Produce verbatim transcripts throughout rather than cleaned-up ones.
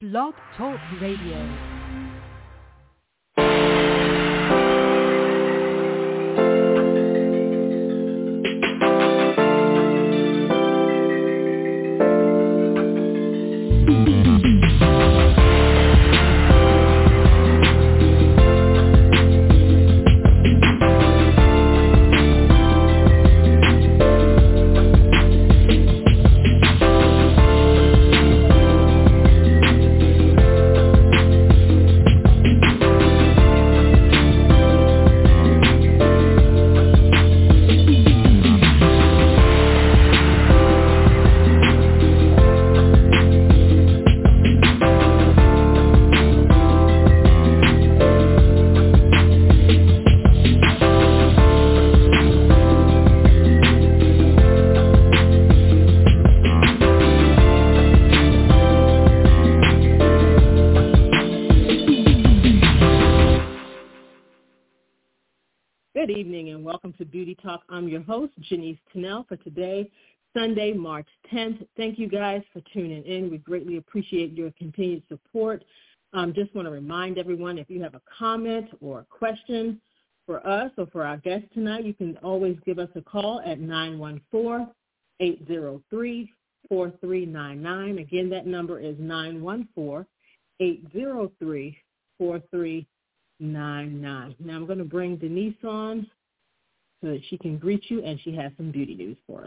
Blog Talk Radio. Good evening and welcome to Beauty Talk. I'm your host, Janice Tennell, for today, Sunday, March tenth. Thank you guys for tuning in. We greatly appreciate your continued support. Um, just want to remind everyone, if you have a comment or a question for us or for our guest tonight, you can always give us a call at nine one four, eight zero three, four three nine nine. Again, that number is nine one four, eight zero three, four three nine nine. Now I'm going to bring Denise on so that she can greet you, and she has some beauty news for us.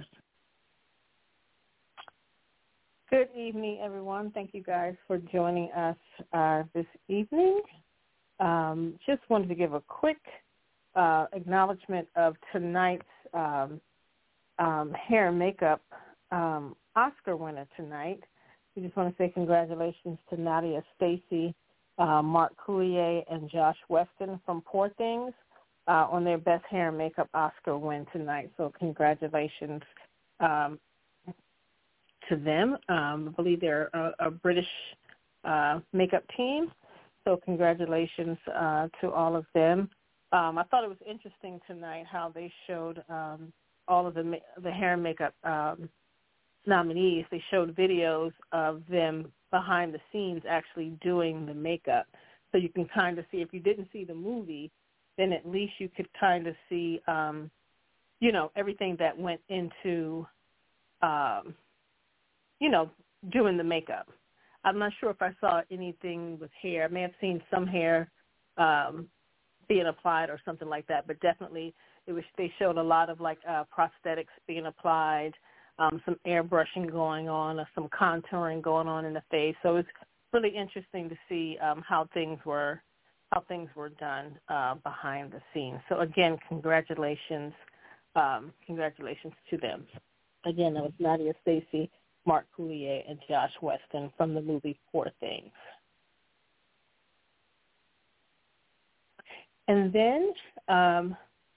Good evening, everyone. Thank you guys for joining us uh, this evening. Um, just wanted to give a quick uh, acknowledgement of tonight's um, um, hair and makeup um, Oscar winner tonight. We just want to say congratulations to Nadia Stacy, Uh, Mark Coulier and Josh Weston from Poor Things uh, on their Best Hair and Makeup Oscar win tonight. So congratulations um, to them. Um, I believe they're a, a British uh, makeup team. So congratulations uh, to all of them. Um, I thought it was interesting tonight how they showed um, all of the ma- the hair and makeup um, nominees. They showed videos of them behind the scenes actually doing the makeup. So you can kind of see, if you didn't see the movie, then at least you could kind of see, um, you know, everything that went into, um, you know, doing the makeup. I'm not sure if I saw anything with hair. I may have seen some hair um, being applied or something like that, but definitely it was. They showed a lot of, like, uh, prosthetics being applied, Um, some airbrushing going on, or some contouring going on in the face. So it's really interesting to see um, how things were how things were done uh, behind the scenes. So again, congratulations, um, congratulations to them. Again, that was Nadia Stacy, Mark Coulier, and Josh Weston from the movie Poor Things. And then um,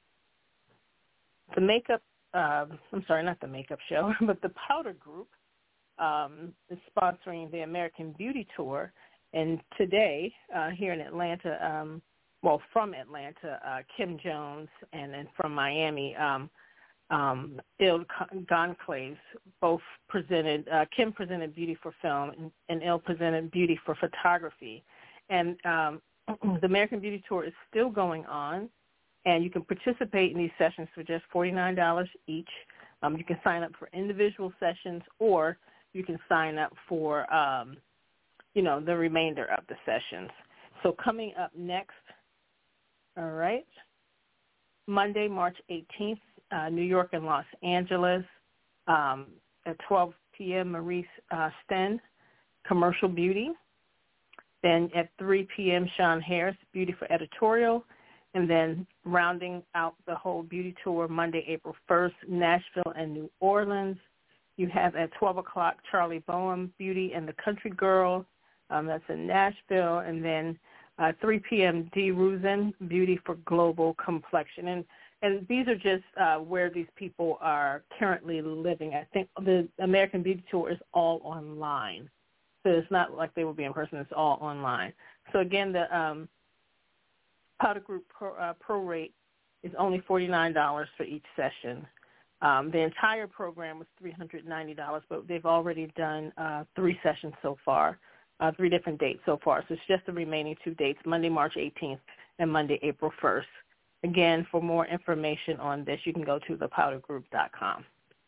the makeup. Uh, I'm sorry, not the makeup show, but the Powder Group um, is sponsoring the American Beauty Tour. And today, uh, here in Atlanta, um, well, from Atlanta, uh, Kim Jones, and then from Miami, um, um, Il Goncalves both presented, uh, Kim presented Beauty for Film, and, and Il presented Beauty for Photography. And um, the American Beauty Tour is still going on. And you can participate in these sessions for just forty-nine dollars each. Um, you can sign up for individual sessions, or you can sign up for, um, you know, the remainder of the sessions. So coming up next, all right, Monday, March eighteenth, uh, New York and Los Angeles, um, at twelve p.m., Maurice uh, Sten, Commercial Beauty. Then at three p.m., Sean Harris, Beauty for Editorial. And then rounding out the whole beauty tour, Monday, April first, Nashville and New Orleans. You have at twelve o'clock, Charlie Boehm, Beauty and the Country Girl. Um, that's in Nashville. And then uh, three p.m., Dee Ruzen, Beauty for Global Complexion. And and these are just uh, where these people are currently living. I think the American Beauty Tour is all online. So it's not like they will be in person. It's all online. So, again, the um, Powder Group pro, uh, pro rate is only forty-nine dollars for each session. Um, the entire program was three hundred ninety dollars, but they've already done uh, three sessions so far. uh, three different dates so far. So it's just the remaining two dates, Monday, March eighteenth and Monday, April first. Again, for more information on this, you can go to the powder group dot com.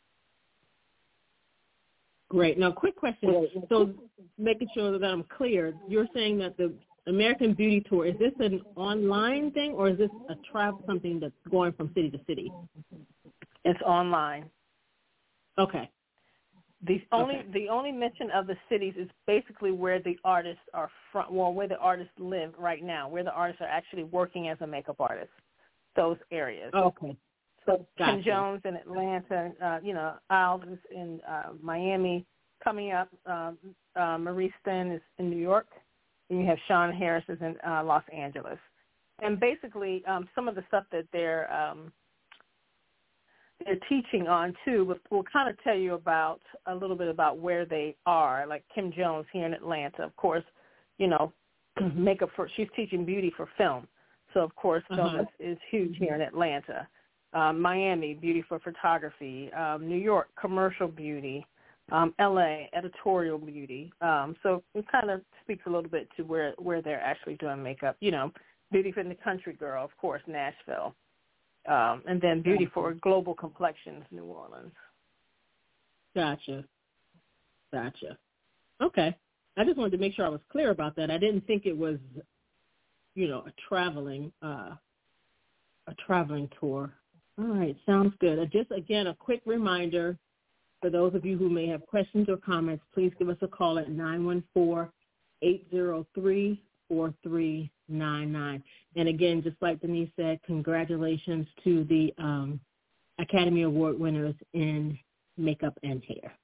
Great. Now, quick question. So making sure that I'm clear, you're saying that the American Beauty Tour, is this an online thing or is this a travel, something that's going from city to city? It's online. Okay. The only okay. the only mention of the cities is basically where the artists are from, well, where the artists live right now, where the artists are actually working as a makeup artist, those areas. Okay. So gotcha. Kim Jones in Atlanta, uh, you know, Alves in uh, Miami. Coming up, um, uh, Maurice Sten is in New York, and you have Sean Harris is in uh, Los Angeles. And basically, um, some of the stuff that they're um, they're teaching on too will, will kind of tell you about a little bit about where they are. Like Kim Jones here in Atlanta, of course, you know, makeup for she's teaching beauty for film, so of course, film uh-huh. is, is huge here in Atlanta. Um, Miami, beauty for photography. Um, New York, commercial beauty. Um, L A, editorial beauty. Um, so it kind of speaks a little bit to where, where they're actually doing makeup. You know, beauty for the country girl, of course, Nashville. Um, and then beauty for global complexions, New Orleans. Gotcha. Gotcha. Okay. I just wanted to make sure I was clear about that. I didn't think it was, you know, a traveling, uh, a traveling tour. All right, sounds good. Uh, just, again, a quick reminder for those of you who may have questions or comments, please give us a call at nine one four, eight zero three, four three nine nine. And, again, just like Denise said, congratulations to the um, Academy Award winners in makeup and hair.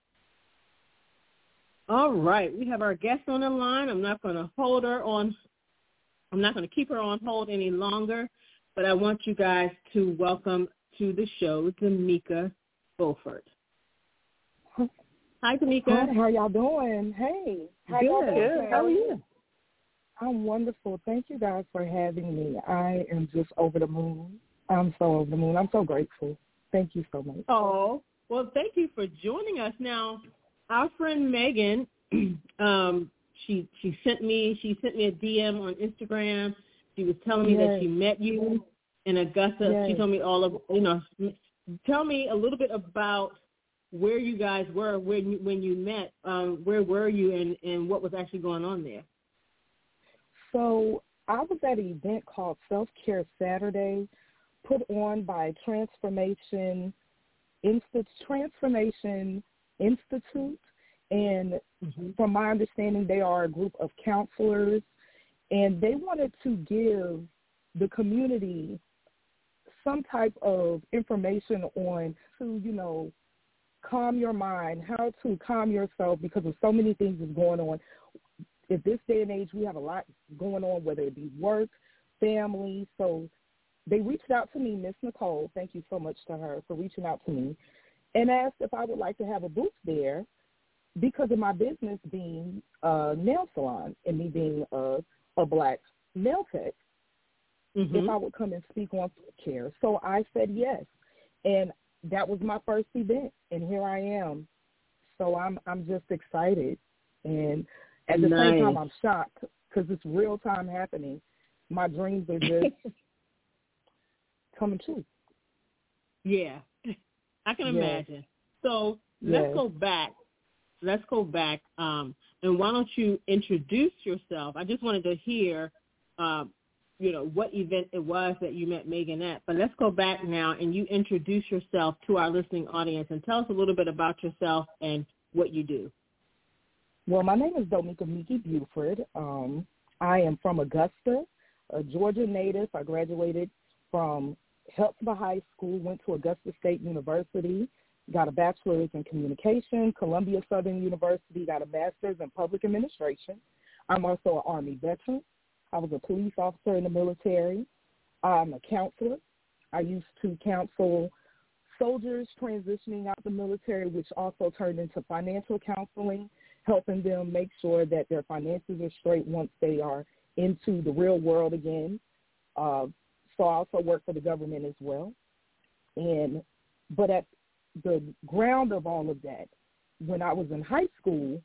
All right, we have our guest on the line. I'm not going to hold her on. I'm not going to keep her on hold any longer, but I want you guys to welcome to the show, Tamika Beaufort. Hi, Tamika. Hi, how y'all doing? Hey. How Good. y'all doing? Good. How are you? I'm wonderful. Thank you guys for having me. I am just over the moon. I'm so over the moon. I'm so grateful. Thank you so much. Oh, well, thank you for joining us. Now, our friend Megan, um, she she sent me she sent me a D M on Instagram. She was telling me yes. that she met you in Augusta. Yes. She told me all of you know. Tell me a little bit about where you guys were when you, when you met. Um, where were you, and, and what was actually going on there? So I was at an event called Self-Care Saturday, put on by Transformation Insti- Transformation Institute, and mm-hmm. from my understanding, they are a group of counselors, and they wanted to give the community some type of information on to, you know, calm your mind, how to calm yourself because of so many things that's going on. At this day and age, we have a lot going on, whether it be work, family. So they reached out to me, Miss Nicole. Thank you so much to her for reaching out to me, and asked if I would like to have a booth there because of my business being a nail salon and me being a, a black nail tech. Mm-hmm. If I would come and speak on care. So I said yes, and that was my first event, and here I am. So I'm I'm just excited, and at the nice. same time I'm shocked because it's real time happening. My dreams are just coming true. Yeah, I can yes. imagine. So let's yes. go back. Let's go back, um, and why don't you introduce yourself? I just wanted to hear. Um, you know, what event it was that you met Megan at. But let's go back now and you introduce yourself to our listening audience and tell us a little bit about yourself and what you do. Well, my name is Domika Miki Buford. Um, I am from Augusta, a Georgia native. I graduated from Healthsville High School, went to Augusta State University, got a bachelor's in communication, Columbia Southern University, got a master's in public administration. I'm also an Army veteran. I was a police officer in the military. I'm a counselor. I used to counsel soldiers transitioning out the military, which also turned into financial counseling, helping them make sure that their finances are straight once they are into the real world again. Uh, so I also work for the government as well. And but at the ground of all of that, when I was in high school,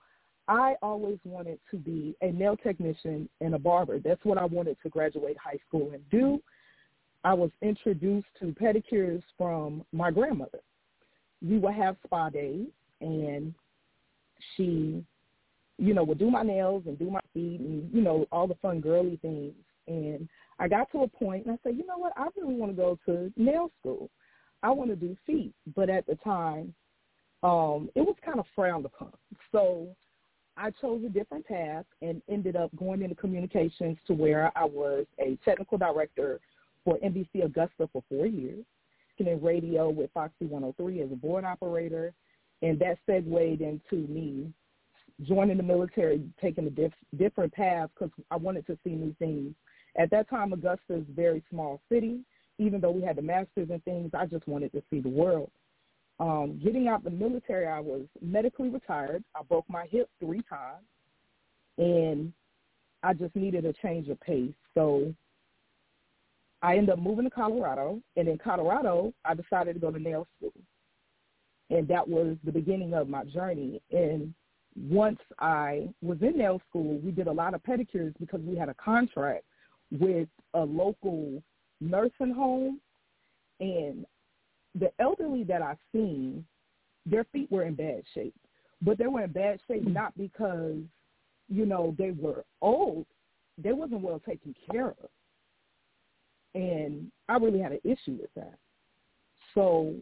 I always wanted to be a nail technician and a barber. That's what I wanted to graduate high school and do. I was introduced to pedicures from my grandmother. We would have spa days, and she, you know, would do my nails and do my feet and, you know, all the fun girly things. And I got to a point, and I said, you know what, I really want to go to nail school. I want to do feet. But at the time, um, it was kind of frowned upon. So I chose a different path and ended up going into communications to where I was a technical director for N B C Augusta for four years, and in radio with Foxy one oh three as a board operator, and that segued into me joining the military, taking a diff- different path because I wanted to see new things. At that time, Augusta is a very small city. Even though we had the masters and things, I just wanted to see the world. Um, getting out the military, I was medically retired. I broke my hip three times, and I just needed a change of pace. So I ended up moving to Colorado, and in Colorado, I decided to go to nail school. And that was the beginning of my journey. And once I was in nail school, we did a lot of pedicures because we had a contract with a local nursing home, and the elderly that I've seen, their feet were in bad shape. But they were in bad shape not because, you know, they were old. They wasn't well taken care of. And I really had an issue with that. So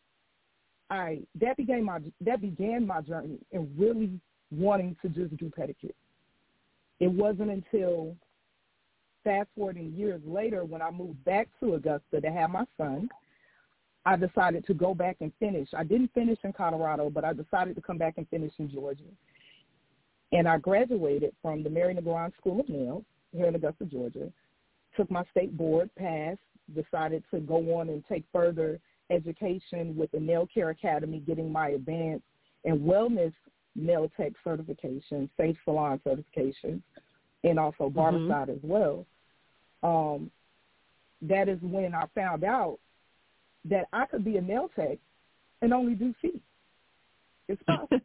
I that began my that began my journey in really wanting to just do pedicure. It wasn't until fast forwarding years later when I moved back to Augusta to have my son, I decided to go back and finish. I didn't finish in Colorado, but I decided to come back and finish in Georgia. And I graduated from the Mary Negron School of Nails here in Augusta, Georgia, took my state board, passed, decided to go on and take further education with the Nail Care Academy, getting my advanced and wellness nail tech certification, safe salon certification, and also barber side mm-hmm. as well. Um, that is when I found out that I could be a nail tech and only do feet. It's possible,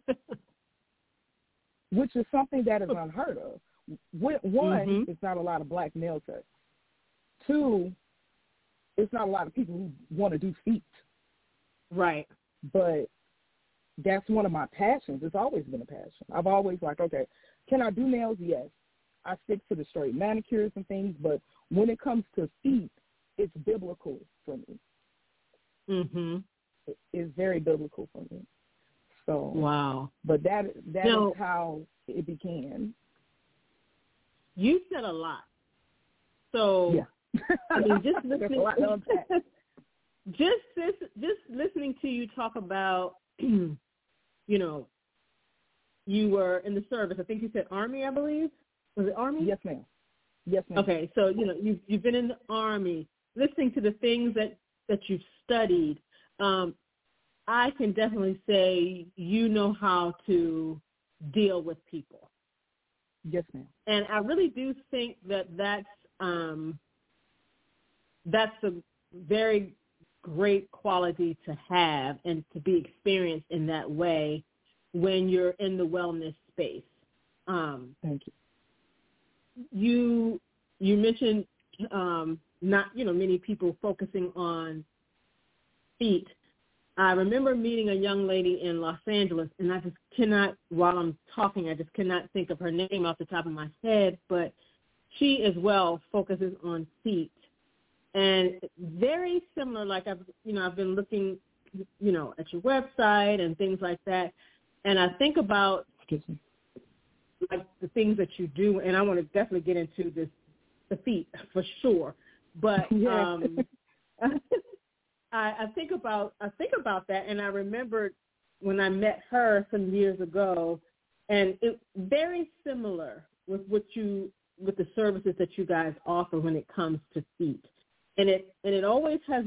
which is something that is unheard of. One, mm-hmm. it's not a lot of black nail techs. Two, it's not a lot of people who want to do feet. Right. But that's one of my passions. It's always been a passion. I've always like, okay, can I do nails? Yes. I stick to the straight manicures and things, but when it comes to feet, it's biblical for me. Mm-hmm. It, it's very biblical for me. So wow. But that that now, is how it began. You said a lot. So yeah. I mean, just listening, just this, just listening to you talk about, you know, you were in the service. I think you said Army, I believe. Was it Army? Yes, ma'am. Yes, ma'am. Okay, so you know you've you've been in the Army. Listening to the things that, that you've studied, um, I can definitely say you know how to deal with people. Yes, ma'am. And I really do think that that's um, that's a very great quality to have and to be experienced in that way when you're in the wellness space. Um, Thank you. You you mentioned um, not you know many people focusing on feet. I remember meeting a young lady in Los Angeles, and I just cannot, while I'm talking, I just cannot think of her name off the top of my head, but she as well focuses on feet. And very similar, like I've, you know, I've been looking, you know, at your website and things like that, and I think about like the things that you do, and I want to definitely get into this, the feet for sure. But yeah. um, I, I think about I think about that, and I remembered when I met her some years ago, and it very similar with what you with the services that you guys offer when it comes to feet, and it and it always has.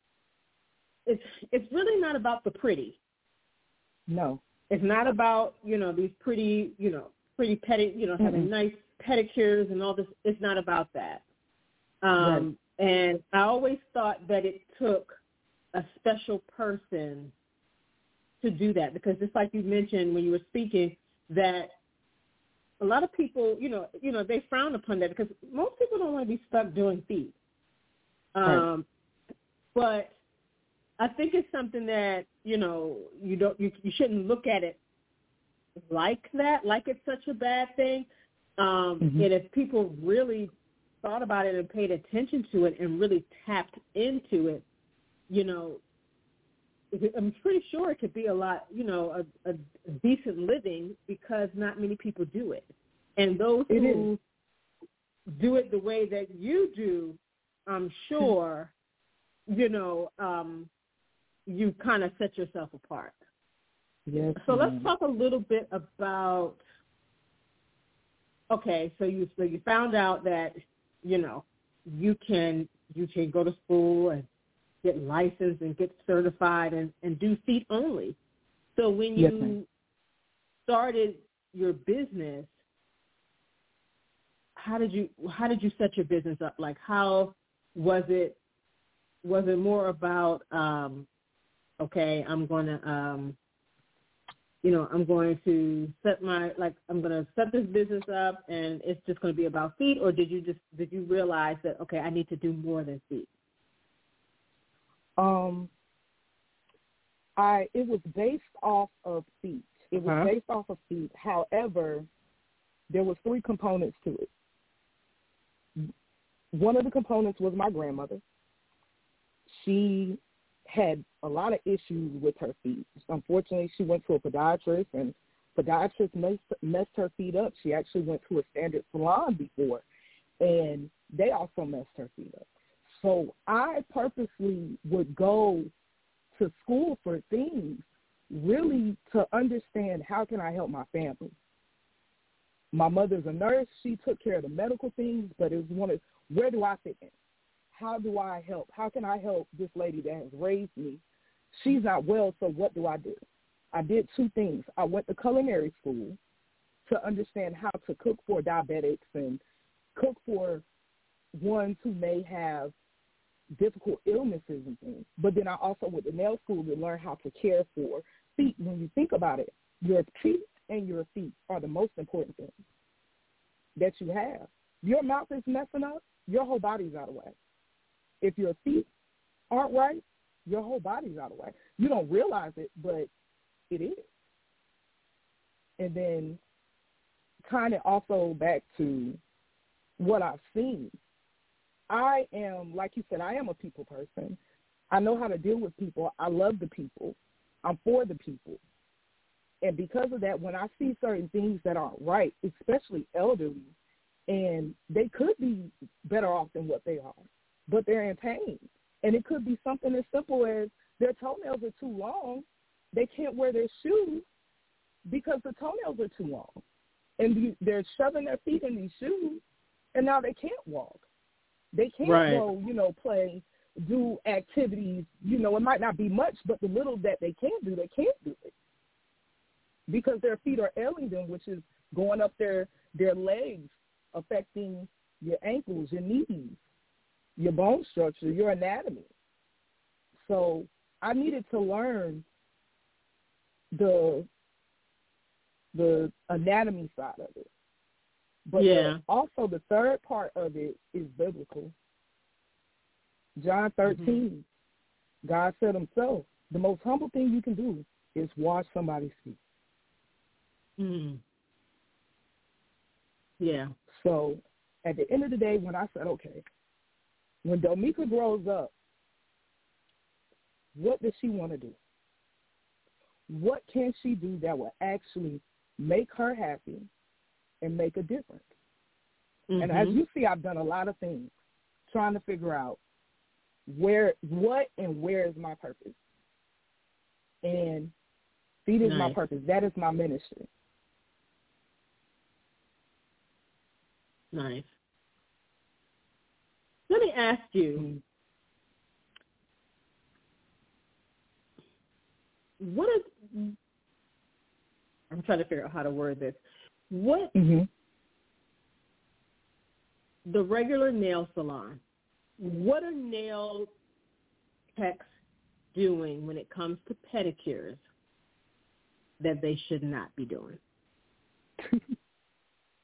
It's it's really not about the pretty. No, it's not about you know these pretty you know pretty pedi you know mm-hmm. having nice pedicures and all this. It's not about that. Um, right. And I always thought that it took a special person to do that, because just like you mentioned when you were speaking, that a lot of people, you know, you know, they frown upon that because most people don't want to be stuck doing feet. Um, right. But I think it's something that, you know, you don't, you, you shouldn't look at it like that, like it's such a bad thing. Um, mm-hmm. And if people really thought about it and paid attention to it and really tapped into it, you know, I'm pretty sure it could be a lot, you know, a, a decent living because not many people do it. And those it who is. do it the way that you do, I'm sure, you know, um, you kind of set yourself apart. Yes. So ma'am. let's talk a little bit about, okay, so you so you found out that, you know, you can you can go to school and get licensed and get certified and, and do feet only. So when you yes, started your business, how did you how did you set your business up? Like how was it was it more about um, okay, I'm gonna um, you know, I'm going to set my like I'm gonna set this business up and it's just gonna be about feet, or did you just did you realize that okay, I need to do more than feet? Um, I it was based off of feet. It was uh-huh. based off of feet. However, there was three components to it. One of the components was my grandmother. She had a lot of issues with her feet. Unfortunately, she went to a podiatrist, and podiatrist messed, messed her feet up. She actually went to a standard salon before, and they also messed her feet up. So I purposely would go to school for things really to understand how can I help my family. My mother's a nurse. She took care of the medical things, but it was one of, where do I fit in? How do I help? How can I help this lady that has raised me? She's not well, so what do I do? I did two things. I went to culinary school to understand how to cook for diabetics and cook for ones who may have difficult illnesses and things. But then I also went to nail school to learn how to care for feet. When you think about it, your teeth and your feet are the most important things that you have. Your mouth is messing up, your whole body's out of whack. If your feet aren't right, your whole body's out of whack. You don't realize it, but it is. And then kind of also back to what I've seen. I am, like you said, I am a people person. I know how to deal with people. I love the people. I'm for the people. And because of that, when I see certain things that aren't right, especially elderly, and they could be better off than what they are, but they're in pain. And it could be something as simple as their toenails are too long. They can't wear their shoes because the toenails are too long. And they're shoving their feet in these shoes, and now they can't walk. They can't right. go, you know, play, do activities. You know, it might not be much, but the little that they can do, they can't do it because their feet are ailing them, which is going up their, their legs, affecting your ankles, your knees, your bone structure, your anatomy. So I needed to learn the the anatomy side of it. But yeah. the, also the third part of it is biblical. John thirteen, mm-hmm. God said himself, the most humble thing you can do is wash somebody's feet. Mm. Yeah. So at the end of the day, when I said, okay, when Domika grows up, what does she want to do? What can she do that will actually make her happy and make a difference? Mm-hmm. And as you see, I've done a lot of things trying to figure out where, what and where is my purpose. And feet is nice. My purpose. That is my ministry. Nice. Let me ask you, what is, I'm trying to figure out how to word this. What, mm-hmm. the regular nail salon, what are nail techs doing when it comes to pedicures that they should not be doing?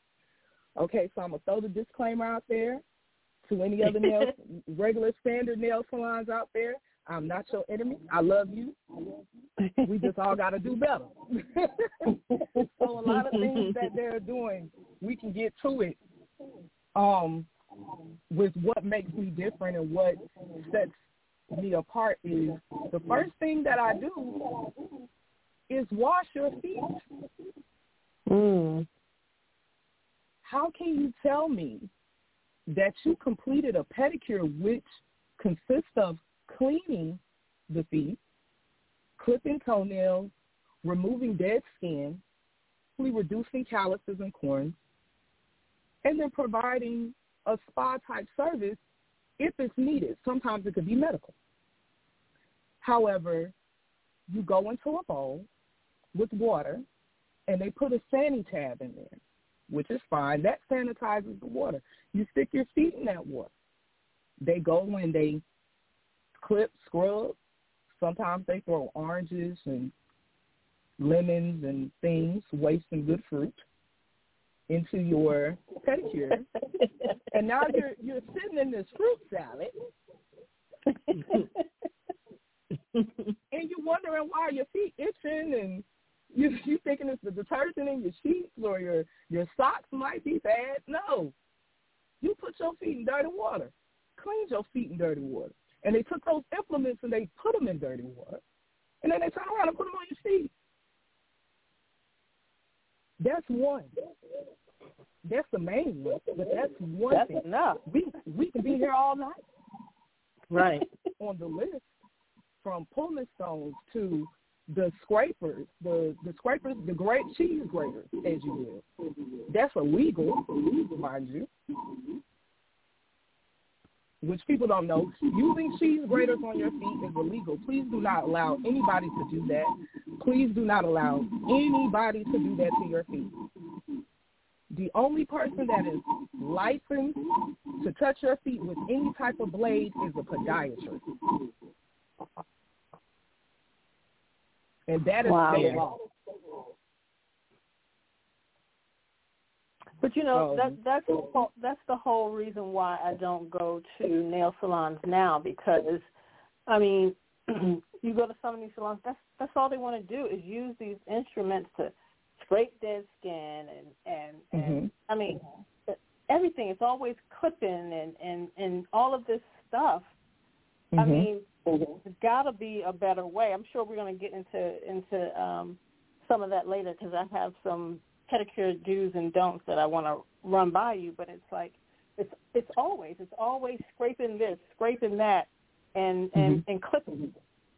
Okay, so I'm going to throw the disclaimer out there to any other nail, regular standard nail salons out there. I'm not your enemy. I love you. We just all got to do better. So a lot of things that they're doing, we can get to it um, with what makes me different and what sets me apart is the first thing that I do is wash your feet. Mm. How can you tell me that you completed a pedicure which consists of cleaning the feet, clipping toenails, removing dead skin, reducing calluses and corns, and then providing a spa-type service if it's needed? Sometimes it could be medical. However, you go into a bowl with water, and they put a Sani-Tab in there, which is fine. That sanitizes the water. You stick your feet in that water. They go and they clip, scrub. Sometimes they throw oranges and lemons and things, wasting good fruit, into your pedicure. And now you're you're sitting in this fruit salad, and you're wondering why your feet itching, and you you thinking it's the detergent in your sheets or your your socks might be bad. No, you put your feet in dirty water, cleaned your feet in dirty water, and they took those implements and they put them in dirty water, and then they turn around and put them on your feet. That's one. That's the main one, but that's one that's thing. enough. We we can be here all night. Right. On the list, from pullman stones to the scrapers, the, the scrapers, the great cheese graters, as you will. That's illegal, mind you, which people don't know. Using cheese graters on your feet is illegal. Please do not allow anybody to do that. Please do not allow anybody to do that to your feet. The only person that is licensed to touch your feet with any type of blade is a podiatrist. And that is wow. fair. But you know So, that that's the whole, that's the whole reason why I don't go to nail salons now, because I mean you go to some of these salons, that's that's all they want to do is use these instruments to scrape dead skin and and, and mm-hmm. I mean everything. It's always clipping and and and all of this stuff. Mm-hmm. I mean, there's got to be a better way. I'm sure we're going to get into into um, some of that later, because I have some pedicure do's and don'ts that I want to run by you. But it's like it's it's always it's always scraping this, scraping that, and and, mm-hmm. and clipping.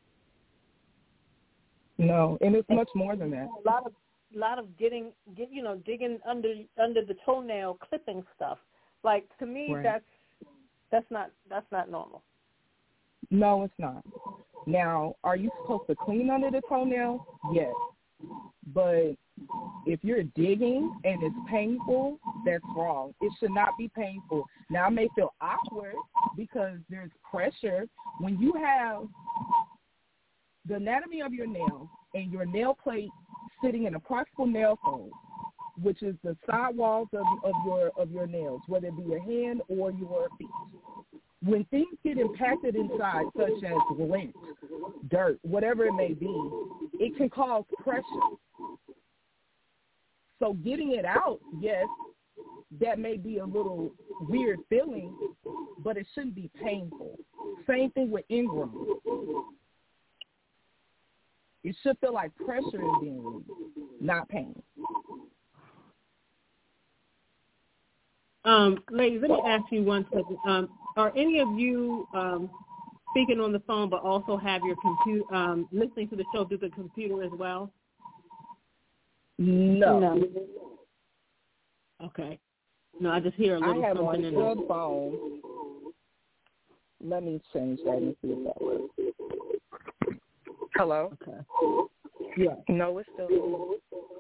No, and it's much more than that. A lot of a lot of getting get you know digging under under the toenail, clipping stuff. Like, to me, Right. that's that's not that's not normal. No, it's not. Now, are you supposed to clean under the toenail? Yes. But if you're digging and it's painful, that's wrong. It should not be painful. Now, it may feel awkward because there's pressure. When you have the anatomy of your nail and your nail plate sitting in a proximal nail fold, which is the side walls of, of your of your nails, whether it be your hand or your feet. When things get impacted inside, such as lint, dirt, whatever it may be, it can cause pressure. So getting it out, yes, that may be a little weird feeling, but it shouldn't be painful. Same thing with ingrown. It should feel like pressure is being released, not pain. Um, ladies, let me ask you one second. Um, are any of you um, speaking on the phone but also have your computer, um, listening to the show through the computer as well? No. No. Okay. No, I just hear a little I have something on in your it. phone. Let me change that and see if that works. Hello? Okay. Yeah. No, it's still.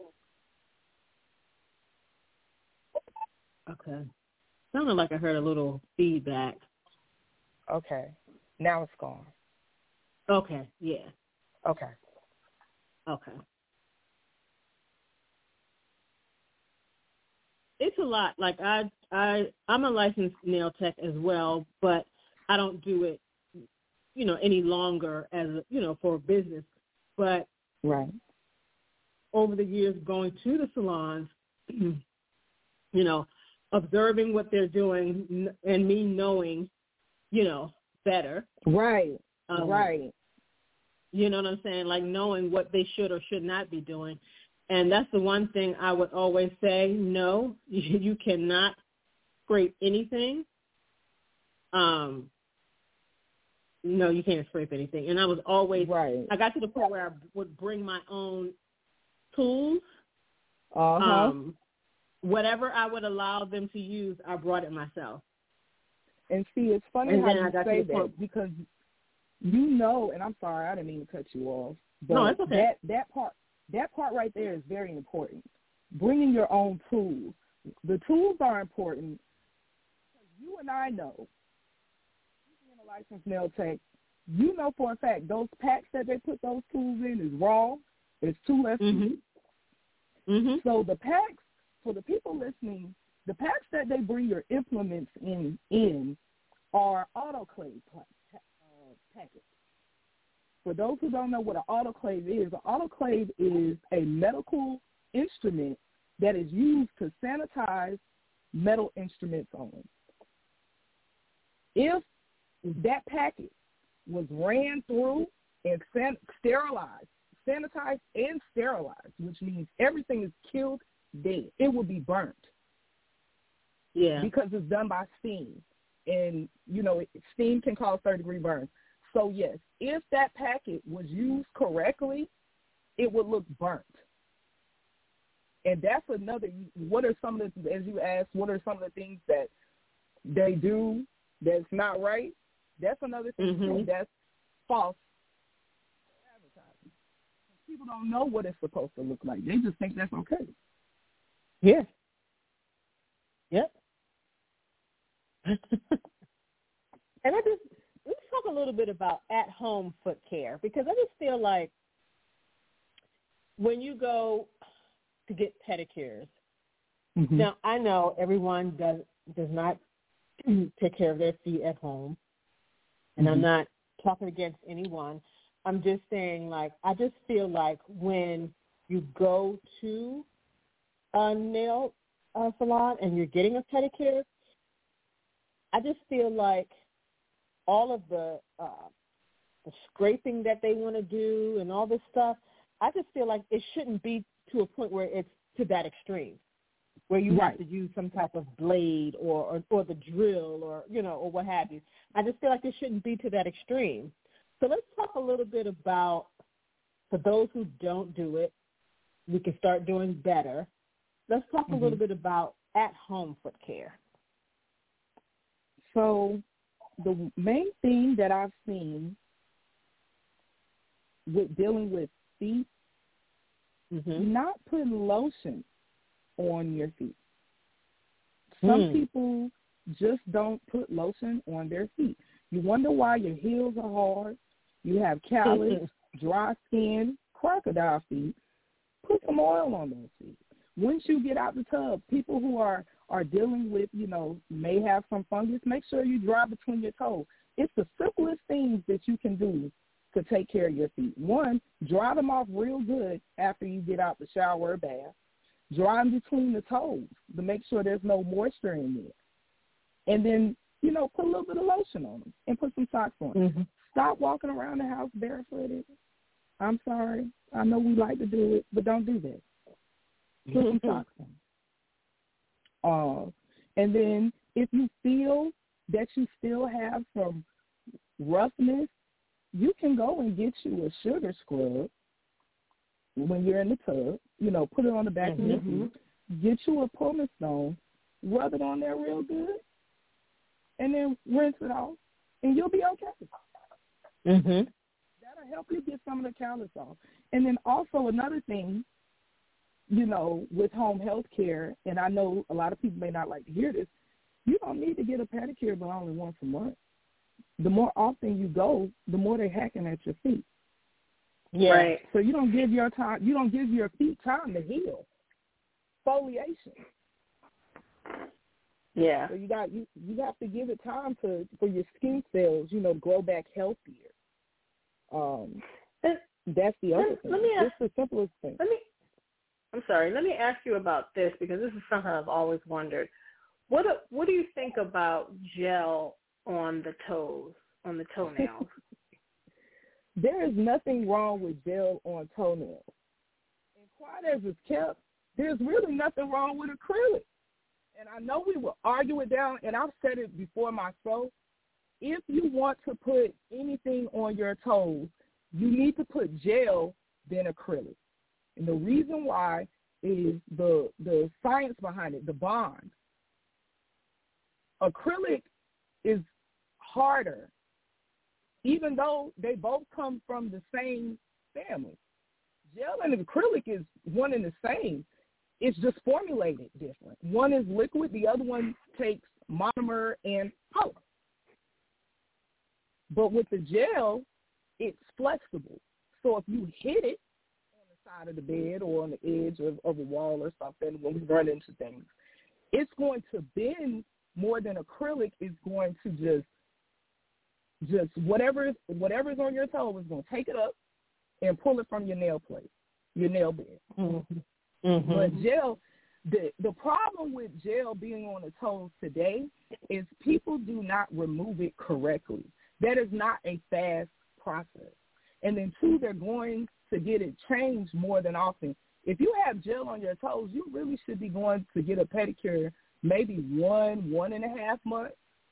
Okay. Sounded like I heard a little feedback. Okay. Now it's gone. Okay. Yeah. Okay. Okay. it's a lot. Like I, I, I'm a licensed nail tech as well, but I don't do it, you know, any longer as a, you know, for business. But right. over the years, going to the salons, you know, observing what they're doing, and me knowing, you know, better. Right. Um, right. You know what I'm saying? Like knowing what they should or should not be doing. And that's the one thing I would always say, no, you, you cannot scrape anything. Um, no, you can't scrape anything. And I was always, right. I got to the point where I would bring my own tools. Uh-huh. Um, whatever I would allow them to use, I brought it myself. And see, it's funny and how you say that point. because you know, and I'm sorry, I didn't mean to cut you off. But no, it's okay. That, that part, that part right there is very important. Bringing your own tools. The tools are important. You and I know, being a licensed nail tech, you know for a fact those packs that they put those tools in is raw. It's too less. Mm-hmm. Mm-hmm. So the packs, for the people listening, the packs that they bring your implements in in are autoclave uh, packets. For those who don't know what an autoclave is, an autoclave is a medical instrument that is used to sanitize metal instruments only. If that packet was ran through and san- sterilized, sanitized and sterilized, which means everything is killed dead, it will be burnt. Yeah. Because it's done by steam. And, you know, steam can cause third-degree burns. So, yes, if that packet was used correctly, it would look burnt. And that's another, what are some of the, as you asked, what are some of the things that they do that's not right? That's another thing mm-hmm. that's false advertising. People don't know what it's supposed to look like. They just think that's okay. Yeah. Yep. And I just, let's talk a little bit about at-home foot care, because I just feel like when you go to get pedicures, mm-hmm. now I know everyone does does not take care of their feet at home, and mm-hmm. I'm not talking against anyone. I'm just saying, like, I just feel like when you go to a nail uh, salon and you're getting a pedicure, I just feel like all of the uh, the scraping that they want to do and all this stuff, I just feel like it shouldn't be to a point where it's to that extreme, where you right. have to use some type of blade or, or, or the drill or, you know, or what have you. I just feel like it shouldn't be to that extreme. So let's talk a little bit about, for those who don't do it, we can start doing better. Let's talk mm-hmm. a little bit about at-home foot care. So the main thing that I've seen with dealing with feet, mm-hmm. not putting lotion on your feet. Some mm. people just don't put lotion on their feet. You wonder why your heels are hard. You have callous, dry skin, crocodile feet. Put some oil on those feet. Once you get out the tub, people who are, are dealing with, you know, may have some fungus, make sure you dry between your toes. It's the simplest things that you can do to take care of your feet. One, dry them off real good after you get out the shower or bath. Dry them between the toes to make sure there's no moisture in there. And then, you know, put a little bit of lotion on them and put some socks on them. Mm-hmm. Stop walking around the house barefooted. I'm sorry. I know we like to do it, but don't do that. Put some socks on. Uh, and then if you feel that you still have some roughness, you can go and get you a sugar scrub when you're in the tub. You know, put it on the back mm-hmm. of your feet. Get you a pumice stone, rub it on there real good, and then rinse it off, and you'll be okay. Mm-hmm. That'll help you get some of the callus off. And then also another thing, you know, with home health care, and I know a lot of people may not like to hear this, you don't need to get a pedicure but only once a month. The more often you go, the more they're hacking at your feet. Yeah. Right. So you don't give your time, you don't give your feet time to heal. Foliation. Yeah. So you got you you have to give it time to for your skin cells, you know, to grow back healthier. Um, and, that's the other let, thing. Let me ask, it's the simplest thing. Let me. I'm sorry. Let me ask you about this because this is something I've always wondered. What do, What do you think about gel on the toes, on the toenails? There is nothing wrong with gel on toenails. And quite as it's kept, there's really nothing wrong with acrylic. And I know we will argue it down, and I've said it before myself. If you want to put anything on your toes, you need to put gel than acrylic. And the reason why is the the science behind it, the bond. Acrylic is harder, even though they both come from the same family. Gel and acrylic is one and the same. It's just formulated different. One is liquid, the other one takes monomer and polymer. But with the gel, it's flexible. So if you hit it on the side of the bed or on the edge of, of a wall or something when we run into things, it's going to bend more than acrylic is going to just, just whatever, whatever's on your toe is going to take it up and pull it from your nail plate, your nail bed. Mm-hmm. Mm-hmm. But gel, the the problem with gel being on the toes today is people do not remove it correctly. That is not a fast process. And then two, they're going to get it changed more than often. If you have gel on your toes, you really should be going to get a pedicure maybe one, one and a half months,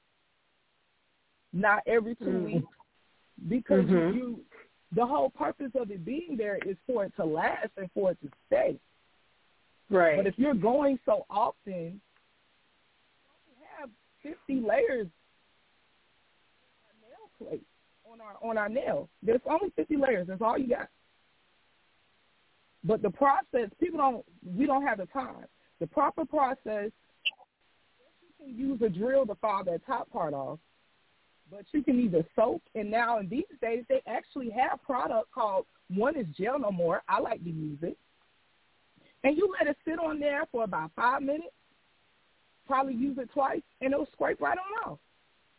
not every two mm-hmm. weeks, because mm-hmm. you, the whole purpose of it being there is for it to last and for it to stay. Right. But if you're going so often, you have fifty layers on our nail plate, on our on our nail. There's only fifty layers. That's all you got. But the process, people don't, we don't have the time. The proper process, you can use a drill to file that top part off, but you can either soak, and now in these days they actually have product called, one is Gel No More. I like to use it. And you let it sit on there for about five minutes, probably use it twice, and it'll scrape right on off.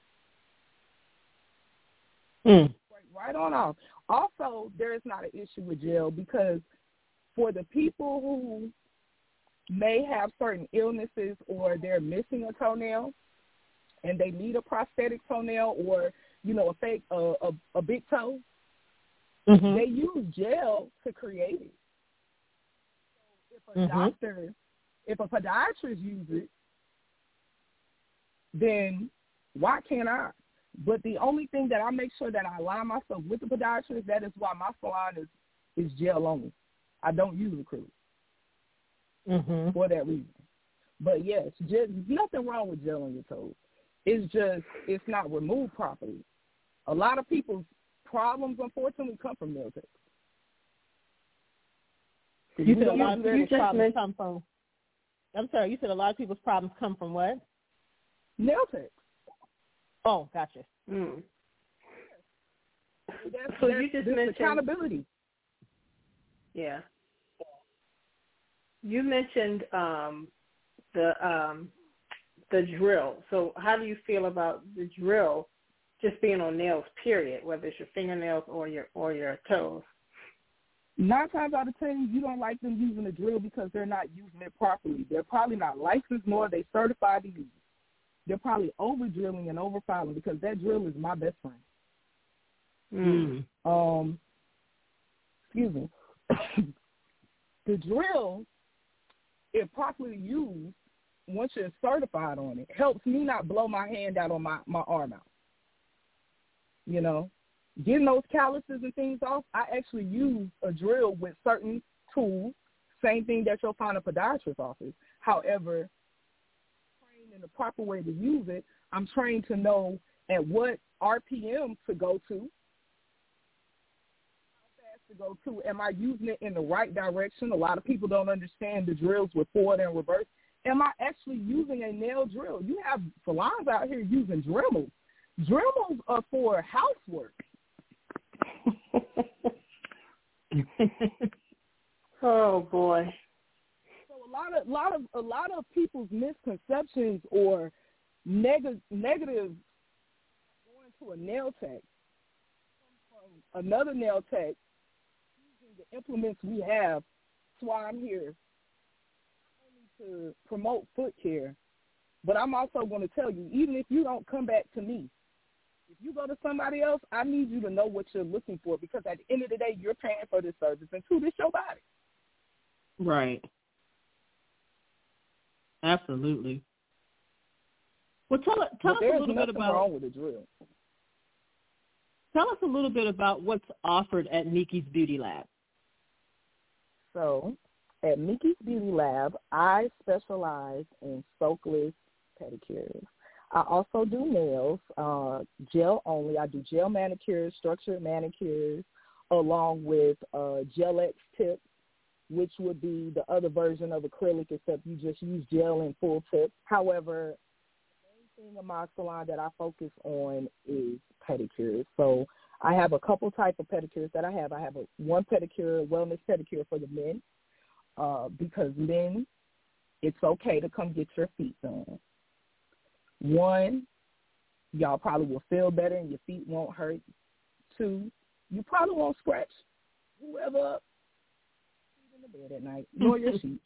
Mm. Scrape right on off. Also, there is not an issue with gel because for the people who may have certain illnesses or they're missing a toenail and they need a prosthetic toenail or, you know, a fake, uh, a, a big toe, mm-hmm. they use gel to create it. If a mm-hmm. doctor, if a podiatrist uses it, then why can't I? But the only thing that I make sure that I align myself with the podiatrist, that is why my salon is, is gel only. I don't use acrylic mm-hmm. for that reason. But, yes, just, nothing wrong with gel on your toes. It's just it's not removed properly. A lot of people's problems, unfortunately, come from nail techs. You said a lot of people's problems come from, I'm sorry, you said a lot of people's problems come from what? Nail techs. Oh, gotcha. Mm. That's, so that's, you just that's mentioned accountability. Yeah. You mentioned um, the um, the drill. So how do you feel about the drill just being on nails, period, whether it's your fingernails or your or your toes? Nine times out of ten, you don't like them using the drill because they're not using it properly. They're probably not licensed nor are they certified to use it. They're probably over-drilling and over-filing because that drill is my best friend. Mm. Um, excuse me. The drill, if properly used, once you're certified on it, helps me not blow my hand out on my, my arm out. You know? Getting those calluses and things off, I actually use a drill with certain tools, same thing that you'll find a podiatrist's office. However, trained in the proper way to use it, I'm trained to know at what R P M to go to, how fast to go to. Am I using it in the right direction? A lot of people don't understand the drills with forward and reverse. Am I actually using a nail drill? You have salons out here using Dremels. Dremels are for housework. Oh, boy. So a lot of lot of a lot of people's misconceptions or neg- negative going to a nail tech from another nail tech using the implements we have. That's why I'm here, not only to promote foot care, but I'm also going to tell you, even if you don't come back to me, if you go to somebody else, I need you to know what you're looking for, because at the end of the day, you're paying for this service, and two, this your body. Right. Absolutely. Well, tell, tell us a little bit about. Wrong with the drill. Tell us a little bit about what's offered at Miki's Beauty Lab. So, at Miki's Beauty Lab, I specialize in soakless pedicures. I also do nails, uh, gel only. I do gel manicures, structured manicures, along with uh, Gel X tips, which would be the other version of acrylic, except you just use gel and full tip. However, the main thing in my salon that I focus on is pedicures. So I have a couple type of pedicures that I have. I have a one pedicure, wellness pedicure for the men, uh, because men, it's okay to come get your feet done. One, y'all probably will feel better and your feet won't hurt. Two, you probably won't scratch whoever up in the bed at night, nor your sheets.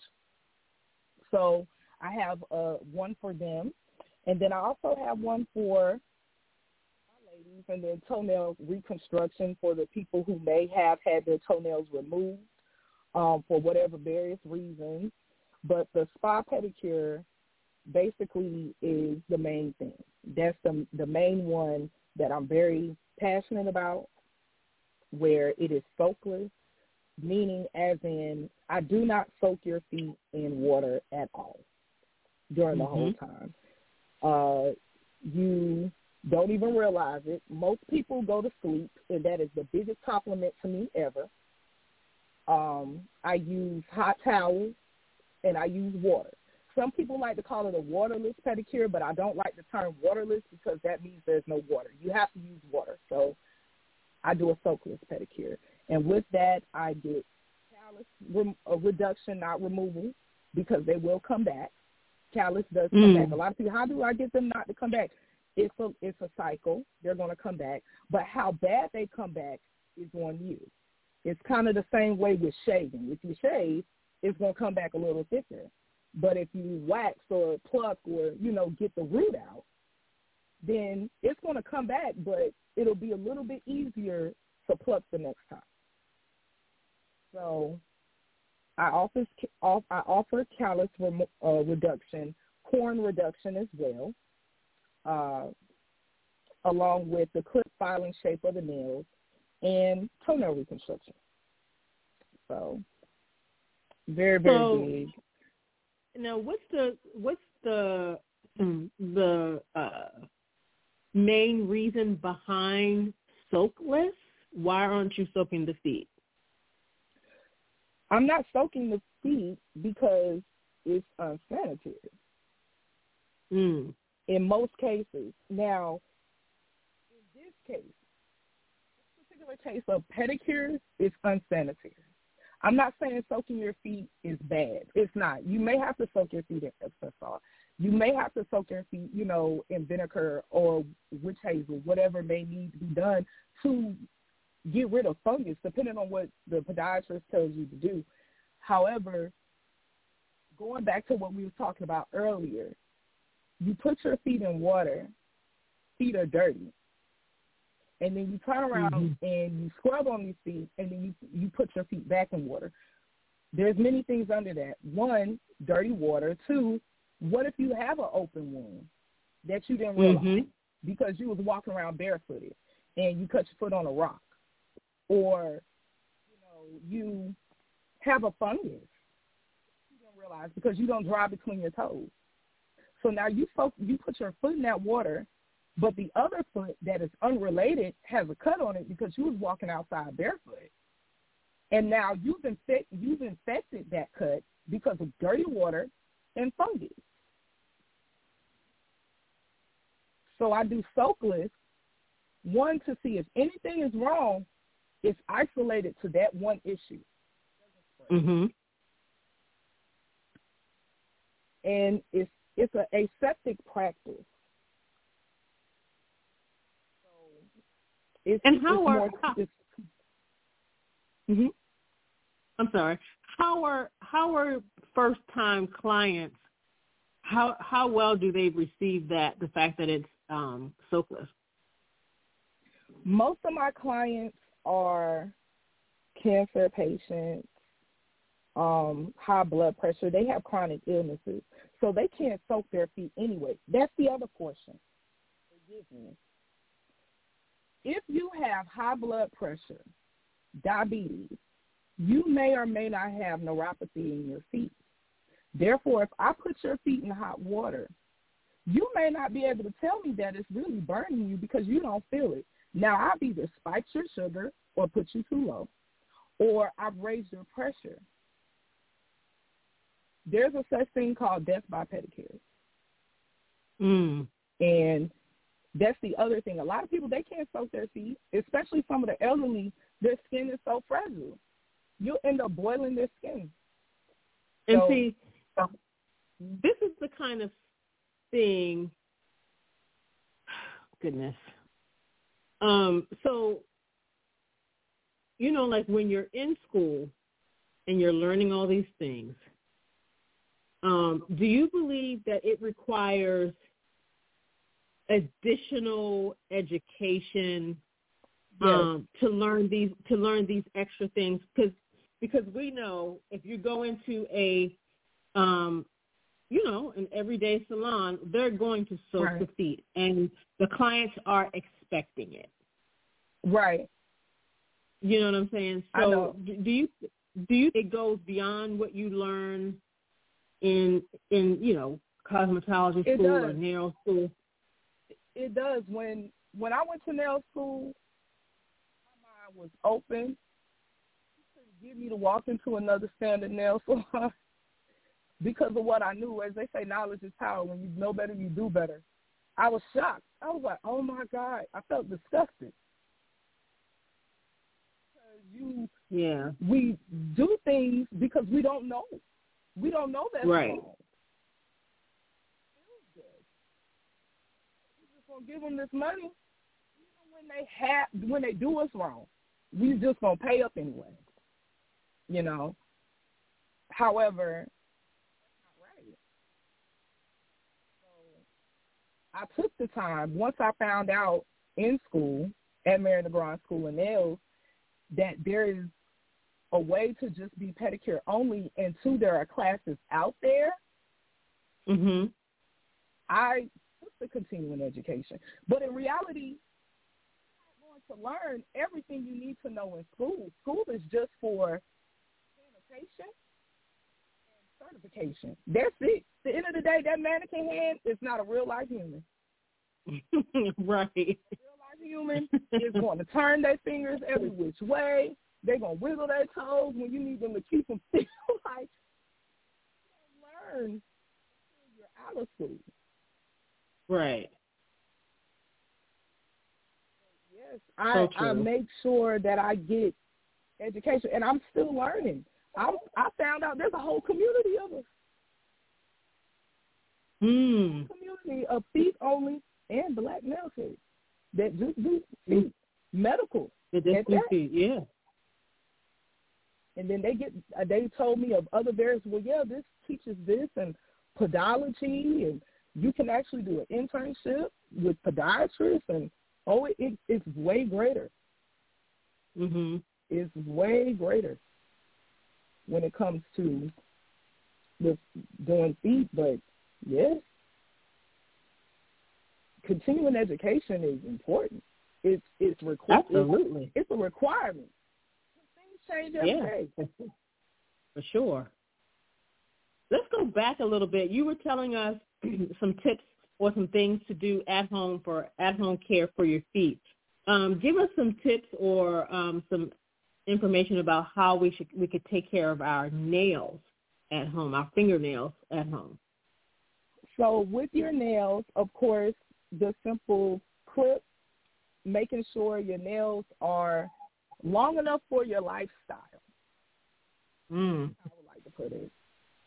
So I have uh, one for them. And then I also have one for my ladies, and then toenail reconstruction for the people who may have had their toenails removed um, for whatever various reasons. But the spa pedicure basically is the main thing. That's the the main one that I'm very passionate about, where it is soakless, meaning as in I do not soak your feet in water at all during the mm-hmm. whole time. Uh, you don't even realize it. Most people go to sleep, and that is the biggest compliment to me ever. Um, I use hot towels, and I use water. Some people like to call it a waterless pedicure, but I don't like the term waterless because that means there's no water. You have to use water. So I do a soakless pedicure. And with that, I get callus re- a reduction, not removal, because they will come back. Callus does come mm. back. A lot of people, how do I get them not to come back? It's a, it's a cycle. They're going to come back. But how bad they come back is on you. It's kind of the same way with shaving. If you shave, it's going to come back a little thicker. But if you wax or pluck or, you know, get the root out, then it's going to come back, but it'll be a little bit easier to pluck the next time. So I offer, I offer callus rem, uh, reduction, corn reduction as well, uh, along with the clip filing shape of the nails and toenail reconstruction. So very, very so, big. Now, what's the what's the the uh, main reason behind soakless? Why aren't you soaking the feet? I'm not soaking the feet because it's unsanitary. Mm. In most cases. Now, in this case, this particular case of pedicures, it's unsanitary. I'm not saying soaking your feet is bad. It's not. You may have to soak your feet in Epsom salt. You may have to soak your feet, you know, in vinegar or witch hazel, whatever may need to be done to get rid of fungus, depending on what the podiatrist tells you to do. However, going back to what we were talking about earlier, you put your feet in water, feet are dirty. And then you turn around mm-hmm. and you scrub on these feet, and then you you put your feet back in water. There's many things under that. One, dirty water. Two, what if you have an open wound that you didn't realize mm-hmm. because you was walking around barefooted and you cut your foot on a rock, or you know you have a fungus you didn't realize because you don't dry between your toes. So now you folk, you put your foot in that water. But the other foot that is unrelated has a cut on it because you was walking outside barefoot. And now you've, infect, you've infected that cut because of dirty water and fungus. So I do soakless, one, to see if anything is wrong, it's isolated to that one issue. Mm-hmm. and it's it's an aseptic practice. So it's, and how it's are more, how, it's, mm-hmm. I'm sorry. How are how are first time clients? How how well do they receive that? The fact that it's um, soapless. Most of my clients are cancer patients, um, high blood pressure. They have chronic illnesses, so they can't soak their feet anyway. That's the other portion. Forgive me. If you have high blood pressure, diabetes, you may or may not have neuropathy in your feet. Therefore, if I put your feet in hot water, you may not be able to tell me that it's really burning you because you don't feel it. Now, I've either spiked your sugar or put you too low, or I've raised your pressure. There's a such thing called death by pedicure. Mm. And that's the other thing. A lot of people, they can't soak their feet, especially some of the elderly. Their skin is so fragile. You'll end up boiling their skin. And so, see, this is the kind of thing, goodness. Um, so, you know, like when you're in school and you're learning all these things, um, do you believe that it requires additional education um, yes. to learn these to learn these extra things? Because because we know if you go into a um, you know, an everyday salon, they're going to soak right. the feet, and the clients are expecting it. Right. You know what I'm saying? So I know. do you do you think it goes beyond what you learn in in you know cosmetology it school does. or nail school? It does. When when I went to nail school, my mind was open. You couldn't get me to walk into another standard nail salon because of what I knew. As they say, knowledge is power. When you know better, you do better. I was shocked. I was like, oh, my God. I felt disgusted. Because you, yeah. we do things because we don't know. We don't know that's right. wrong. It feels good. We're just going to give them this money. Even when they have, when they do us wrong, we just going to pay up anyway. You know? However, I took the time, once I found out in school, at Mary LeGrand School of Nails, that there is a way to just be pedicure only, and two, there are classes out there. Mm-hmm. I took the continuing education. But in reality, you're not going to learn everything you need to know in school. School is just for sanitation and certification. That's it. At the end of the day, that mannequin hand is not a real-life human. right. A real-life human is going to turn their fingers every which way. They're going to wiggle their toes when you need them to keep them still. Like, you don't learn until you're out of school. Right. Yes, I, so I make sure that I get education, and I'm still learning. I'm, I found out there's a whole community of us. Mm. A community of feet only and black nail techs that just do feet, medical. That just do feet, yeah. And then they get, they told me of other variants, well, yeah, this teaches this and podology, and you can actually do an internship with podiatrists, and, oh, it, it it's way greater. Mm-hmm. It's way greater when it comes to with doing feet, but yes, continuing education is important. It's it's requ- Absolutely. It's, it's a requirement. Things change every yeah, day. For sure. Let's go back a little bit. You were telling us some tips or some things to do at home for at-home care for your feet. Um, give us some tips or um, some information about how we should we could take care of our nails at home, our fingernails at home. So with your nails, of course, the simple clip, making sure your nails are long enough for your lifestyle. Mm. I would like to put it.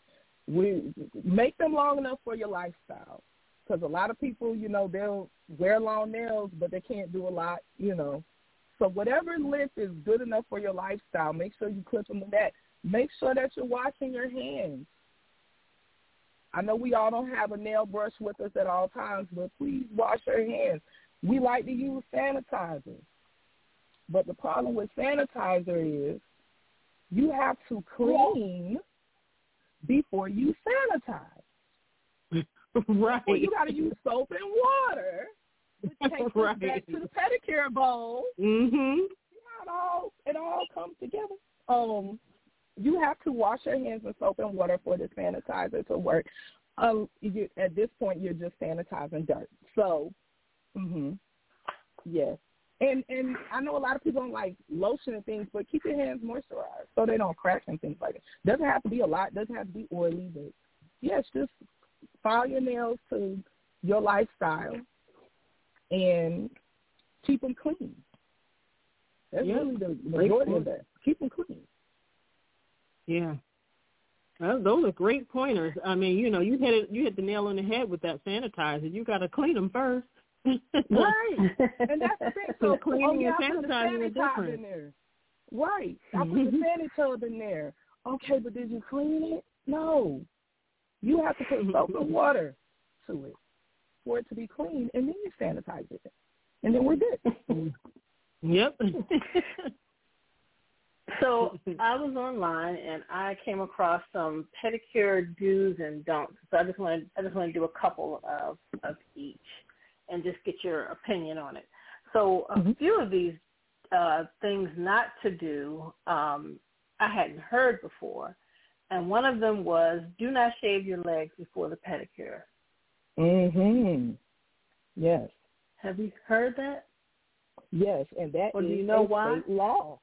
We make them long enough for your lifestyle, because a lot of people, you know, they'll wear long nails, but they can't do a lot, you know. So whatever length is good enough for your lifestyle, make sure you clip them to that. Make sure that you're washing your hands. I know we all don't have a nail brush with us at all times, but please wash your hands. We like to use sanitizer, but the problem with sanitizer is you have to clean before you sanitize. Right. Well, you got to use soap and water, which takes Right. us back to the pedicure bowl. Mhm. It all it all comes together. Um, you have to wash your hands with soap and water for the sanitizer to work. Um, you, at this point, you're just sanitizing dirt. So, mhm, yes. And and I know a lot of people don't like lotion and things, but keep your hands moisturized so they don't crack and things like that. Doesn't have to be a lot. Doesn't have to be oily, but yes, just file your nails to your lifestyle and keep them clean. That's Yep. really the majority Great of that. Keep them clean. Yeah. Well, those are great pointers. I mean, you know, you hit it, you hit the nail on the head with that sanitizer. You got to clean them first. Right. And that's the thing. So, cleaning oh, yeah, and I put the sanitizing are sanitizer different. in there. Right. I put the sanitizer tub in there. Okay, but did you clean it? No. You have to put soap and water to it for it to be clean, and then you sanitize it. And then we're good. Yep. So I was online and I came across some pedicure do's and don'ts. So I just want to I just want to do a couple of, of each and just get your opinion on it. So a mm-hmm. few of these uh, things not to do um, I hadn't heard before, and one of them was do not shave your legs before the pedicure. Mhm. Yes. Have you heard that? Yes, and that or is do you know a why? state law.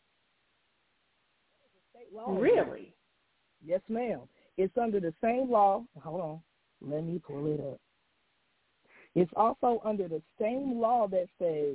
State law. Really? Yes, ma'am. It's under the same law. Hold on. Let me pull it up. It's also under the same law that says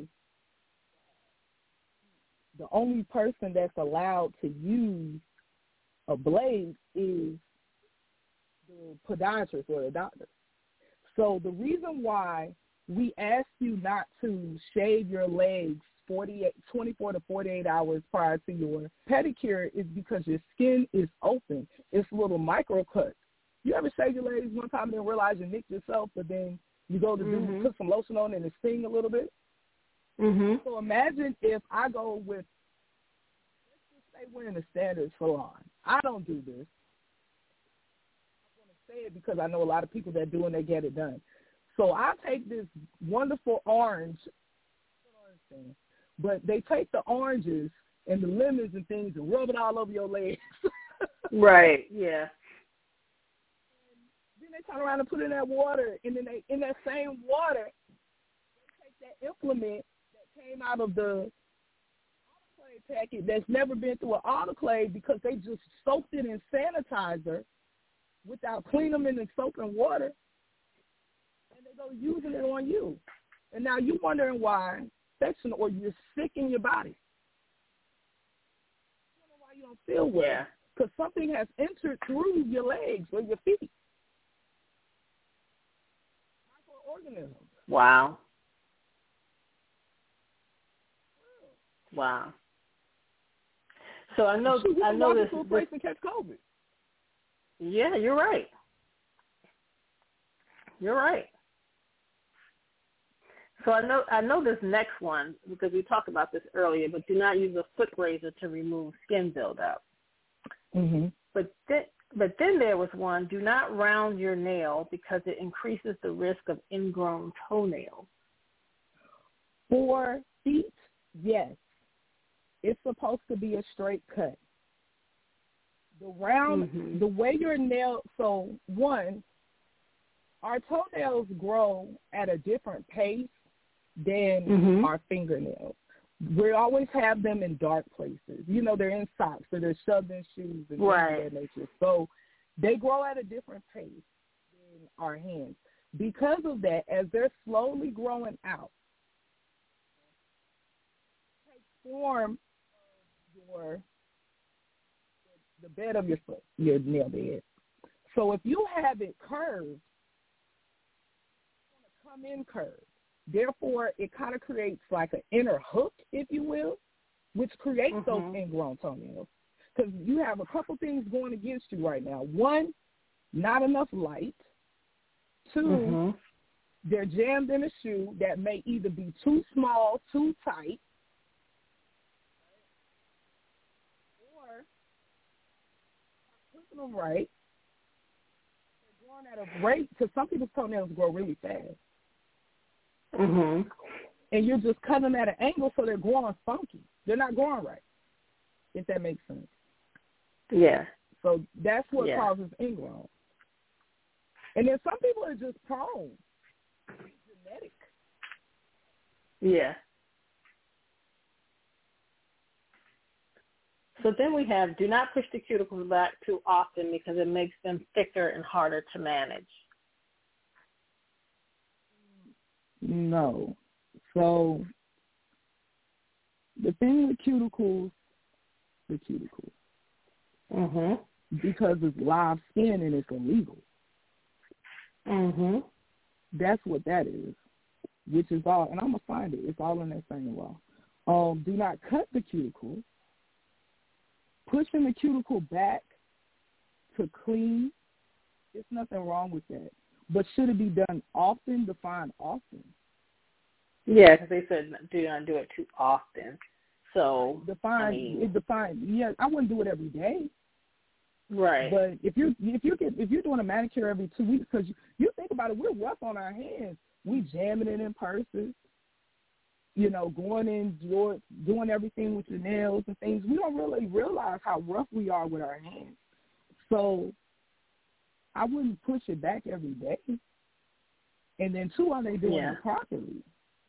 the only person that's allowed to use a blade is the podiatrist or the doctor. So the reason why we ask you not to shave your legs forty-eight, twenty-four to forty-eight hours prior to your pedicure is because your skin is open. It's little micro cuts. You ever shave your legs one time and then realize you nicked yourself, but then you go to mm-hmm. do put some lotion on and it sting a little bit? Mm-hmm. So imagine if I go with, let's just say we're in a standard salon. I don't do this. I want to say it because I know a lot of people that do and they get it done. So I take this wonderful orange, but they take the oranges and the lemons and things and rub it all over your legs. Right, yeah. And then they turn around and put in that water, and then they, in that same water, they take that implement that came out of the autoclave packet that's never been through an autoclave because they just soaked it in sanitizer without cleaning them in the soap and water. And they go using it on you. And now you're wondering why section or you're sick in your body. You don't know why you don't feel well. Yeah. Because something has entered through your legs or your feet. Microorganisms. Wow. Wow. So I know Shoot, I know this. To a place and catch COVID. Yeah, you're right. You're right. So I know I know this next one because we talked about this earlier, but do not use a foot razor to remove skin buildup. Mm-hmm. But th- but then there was one, do not round your nail because it increases the risk of ingrown toenails. For feet, yes. It's supposed to be a straight cut. The round, mm-hmm. the way your nail, so one, our toenails grow at a different pace than mm-hmm. our fingernails. We always have them in dark places. You know, they're in socks, so they're shoved in shoes and right. things of that nature. So they grow at a different pace than our hands. Because of that, as they're slowly growing out, it takes form of your the bed of your foot, your nail bed. So if you have it curved, it's going to come in curved. Therefore, it kind of creates like an inner hook, if you will, which creates mm-hmm. those ingrown toenails. Because you have a couple things going against you right now. One, not enough light. Two, mm-hmm. they're jammed in a shoe that may either be too small, too tight, or pushing them right. They're growing at a rate, because some people's toenails grow really fast. Mm-hmm. And you're just cutting them at an angle, so they're growing funky. They're not growing right, if that makes sense. Yeah. So that's what yeah. causes ingrown. And then some people are just prone. It's genetic. Yeah. So then we have, do not push the cuticles back too often because it makes them thicker and harder to manage. No. So the thing with cuticles, the cuticles, mm-hmm. because it's live skin and it's illegal. Mm-hmm. That's what that is, which is all, and I'm going to find it. It's all in that same law. Um, do not cut the cuticle. Pushing the cuticle back to clean, there's nothing wrong with that. But should it be done often? Define often. Yeah, because they said do not do it too often. So define I mean, it. Define. Yeah, I wouldn't do it every day. Right. But if you if you get if you're doing a manicure every two weeks, because you, you think about it, we're rough on our hands. We jamming it in purses. You know, going in, doing everything with your nails and things. We don't really realize how rough we are with our hands. So I wouldn't push it back every day. And then, two, are they doing yeah. it properly?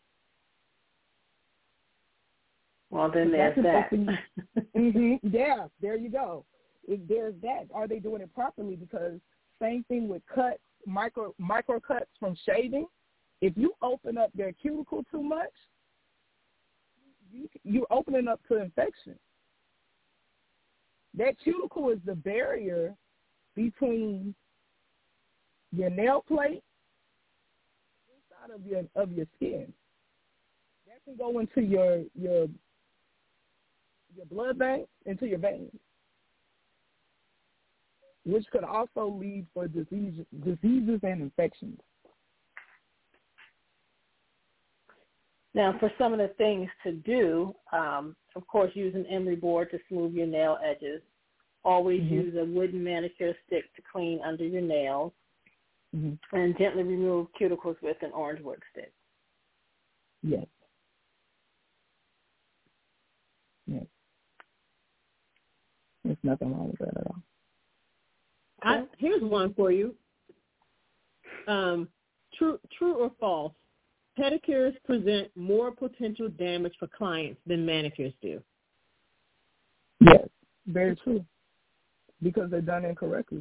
Well, then there's that. mm-hmm. Yeah, there you go. If there's that. Are they doing it properly? Because same thing with cuts, micro micro cuts from shaving. If you open up their cuticle too much, you, you're opening up to infection. That cuticle is the barrier between your nail plate and inside of your of your skin. That can go into your your your blood bank, into your veins, which could also lead for disease, diseases and infections. Now, for some of the things to do, um, of course, use an emery board to smooth your nail edges. Always mm-hmm. use a wooden manicure stick to clean under your nails. Mm-hmm. And gently remove cuticles with an orange wood stick. Yes. Yes. There's nothing wrong with that at all. I, here's one for you. Um, true, true or false? Pedicures present more potential damage for clients than manicures do. Yes, very true. Because they're done incorrectly.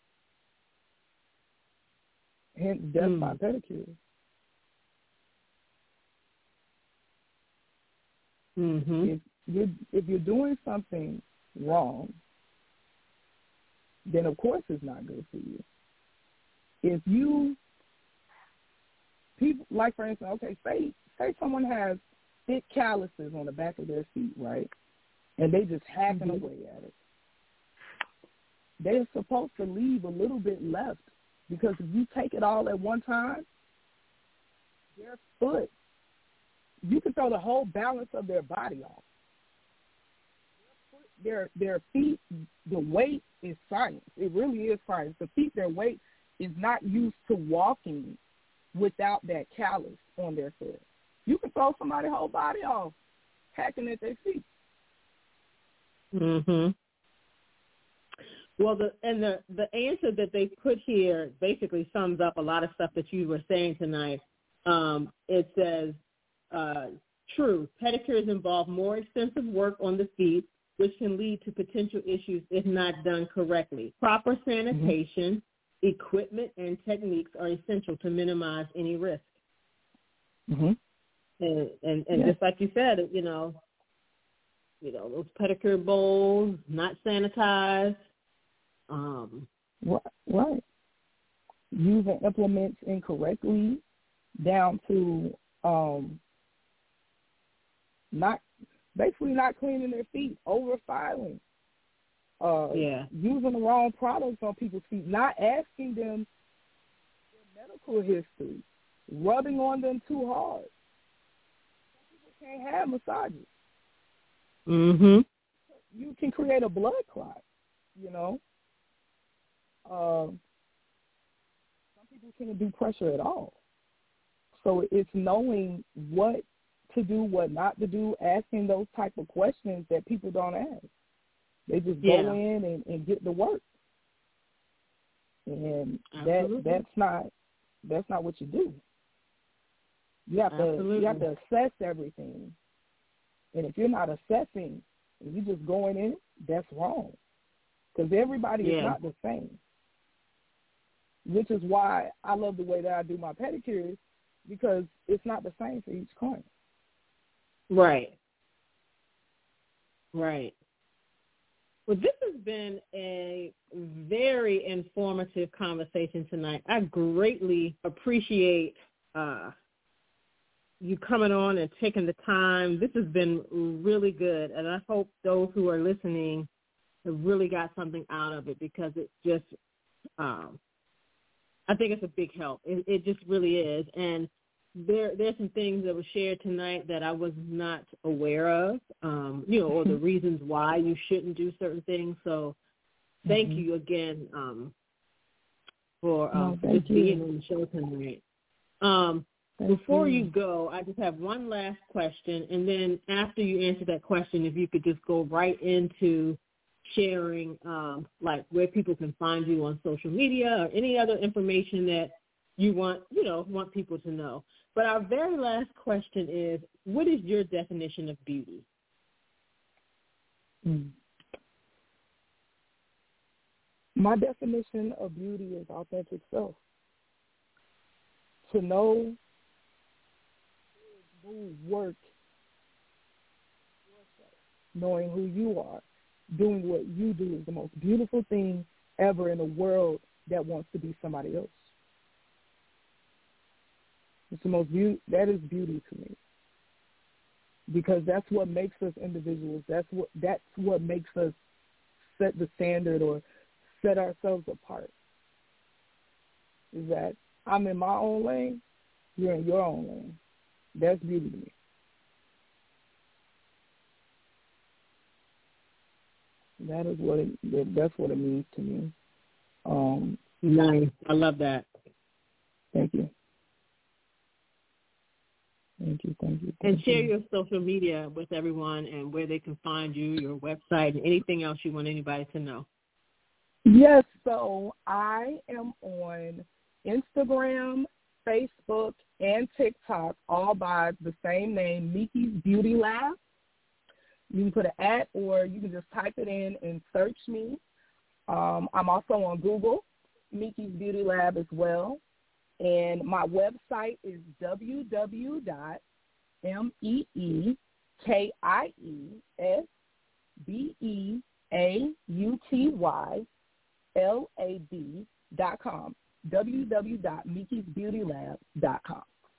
Hence, death mm. by pedicure. Mm-hmm. If you're, if you're doing something wrong, then of course it's not good for you. If you, people, like for instance, okay, say say someone has thick calluses on the back of their feet, right? And they just hacking mm-hmm. away at it. They're supposed to leave a little bit left, because if you take it all at one time, their foot, you can throw the whole balance of their body off. Their their feet, the weight is science. It really is science. The feet, their weight is not used to walking without that callus on their foot. You can throw somebody's whole body off hacking at their feet. Mm-hmm. Well, the and the, the answer that they put here basically sums up a lot of stuff that you were saying tonight. Um, it says, uh, true, pedicures involve more extensive work on the feet, which can lead to potential issues if not done correctly. Proper sanitation, mm-hmm. equipment, and techniques are essential to minimize any risk. Mm-hmm. And, and, and yeah. just like you said, you know, you know, those pedicure bowls, not sanitized. Um, Right. Using implements incorrectly down to um, not basically not cleaning their feet, over filing, uh, yeah. using the wrong products on people's feet, not asking them their medical history, rubbing on them too hard. Some people can't have massages. Mm-hmm. You can create a blood clot, you know. Uh, some people can't do pressure at all. So it's knowing what to do, what not to do, asking those type of questions that people don't ask. They just yeah. go in and, and get the work. And Absolutely. that that's not that's not what you do. You have Absolutely. to you have to assess everything. And if you're not assessing and you're just going in, that's wrong. Because everybody yeah. is not the same. Which is why I love the way that I do my pedicures, because it's not the same for each client. Right. Right. Well, this has been a very informative conversation tonight. I greatly appreciate uh, you coming on and taking the time. This has been really good, and I hope those who are listening have really got something out of it, because it's just, um, I think it's a big help. It, it just really is. And there there's some things that were shared tonight that I was not aware of, um, you know, or the reasons why you shouldn't do certain things. So thank mm-hmm. you again um, for, um, oh, for just you. being on the show tonight. Um, before you. you go, I just have one last question. And then after you answer that question, if you could just go right into sharing, um, like, where people can find you on social media or any other information that you want, you know, want people to know. But our very last question is, what is your definition of beauty? Mm. My definition of beauty is authentic self. To know, move, work, yourself, knowing who you are, doing what you do is the most beautiful thing ever in a world that wants to be somebody else. It's the most beauty. That is beauty to me, because that's what makes us individuals. That's what that's what makes us set the standard or set ourselves apart. Is that I'm in my own lane, you're in your own lane. That's beauty to me. That is what it. That's what it means to me. Um, nice. I love that. Thank you. Thank you, thank you. Thank and share you. your social media with everyone and where they can find you, your website, and anything else you want anybody to know. Yes, so I am on Instagram, Facebook, and TikTok, all by the same name, Miki's Beauty Lab. You can put an at, or you can just type it in and search me. Um, I'm also on Google, Miki's Beauty Lab as well. And my website is w w w dot meekies b e a u t y l a b dot com, w w w dot meekies beauty lab dot com.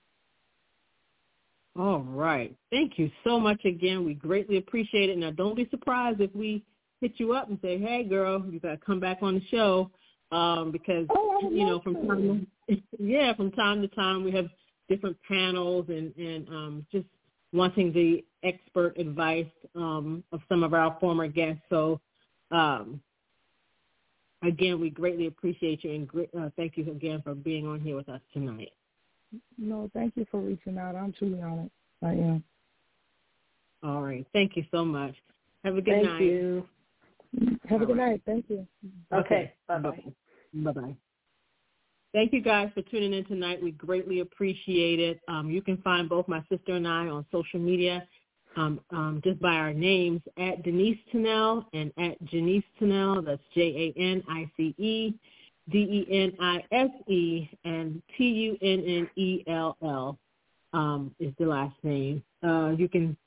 All right. Thank you so much again. We greatly appreciate it. Now, don't be surprised if we hit you up and say, hey, girl, you got to come back on the show. Um, because, oh, you know, from time to, yeah, from time to time we have different panels and, and um, just wanting the expert advice um, of some of our former guests. So, um, again, we greatly appreciate you, and uh, thank you again for being on here with us tonight. No, thank you for reaching out. I'm truly honored. I am. All right. Thank you so much. Have a good thank night. Thank you. Have a good night. Thank you. Okay. Bye-bye. Bye-bye. Thank you guys for tuning in tonight. We greatly appreciate it. Um, you can find both my sister and I on social media um, um, just by our names, at Denise Tunnell and at Janice Tunnell. That's J A N I C E D E N I S E, and T U N N E L L um, is the last name. Uh, you can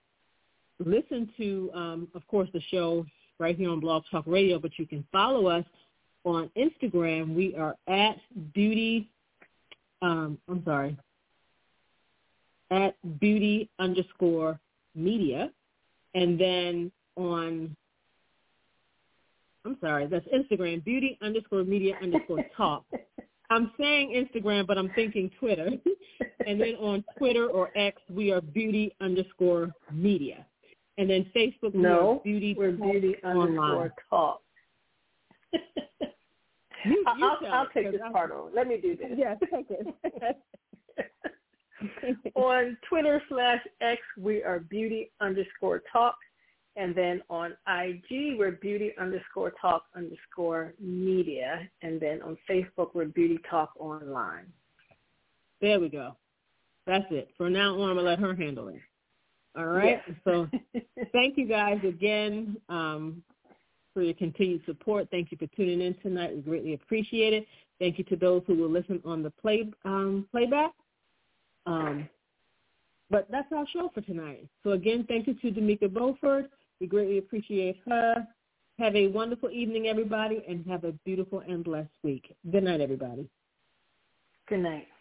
listen to, um, of course, the show right here on Blog Talk Radio, but you can follow us on Instagram, we are at beauty, um, I'm sorry, at beauty underscore media. And then on, I'm sorry, that's Instagram, beauty underscore media underscore talk. I'm saying Instagram, but I'm thinking Twitter. And then on Twitter or X, we are beauty underscore media. And then Facebook, no, we are beauty, we're beauty underscore talk. You, you I'll, I'll it, take this I, part on. Let me do this. Yes, take it. On Twitter slash X, we are beauty underscore talk. And then on I G, we're beauty underscore talk underscore media. And then on Facebook, we're beauty talk online. There we go. That's it. From now on, I'm going to let her handle it. All right? Yes. So thank you guys again um, for your continued support. Thank you for tuning in tonight. We greatly appreciate it. Thank you to those who will listen on the play um, playback. Um, but that's our show for tonight. So, again, thank you to D'Amica Beaufort. We greatly appreciate her. Have a wonderful evening, everybody, and have a beautiful and blessed week. Good night, everybody. Good night.